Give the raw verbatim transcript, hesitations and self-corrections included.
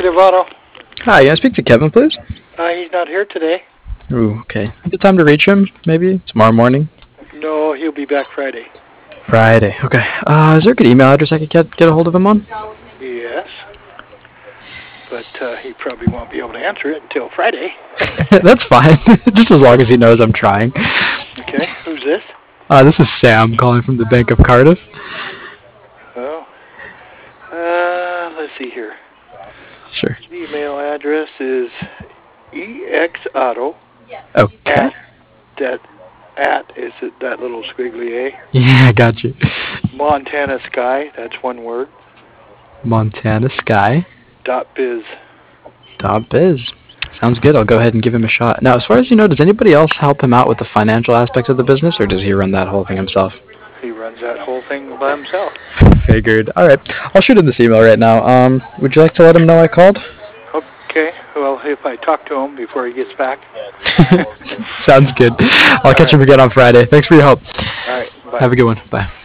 Executive Auto. Hi, can I speak to Kevin, please? Uh, he's not here today. Ooh, okay. Good time to reach him, maybe tomorrow morning? No, he'll be back Friday. Friday, okay. Uh, is there a good email address I could get, get a hold of him on? Yes. But uh, he probably won't be able to answer it until Friday. That's fine, just as long as he knows I'm trying. Okay, who's this? Uh, this is Sam calling from the Bank of Cardiff. Oh. Uh, let's see here. Sure. The email address is exauto Okay. at that at is it that little squiggly A? Yeah, I got you. Montana Sky, that's one word. Montana Sky. Dot biz. Dot biz. Sounds good. I'll go ahead and give him a shot. Now, as far as you know, does anybody else help him out with the financial aspects of the business, or does he run that whole thing himself? He runs that whole thing by himself. Figured. All right. I'll shoot him this email right now. Um, would you like to let him know I called? Okay. Well, if I talk to him before he gets back. Sounds good. I'll catch him again on Friday. Thanks for your help. All right. Bye. Have a good one. Bye.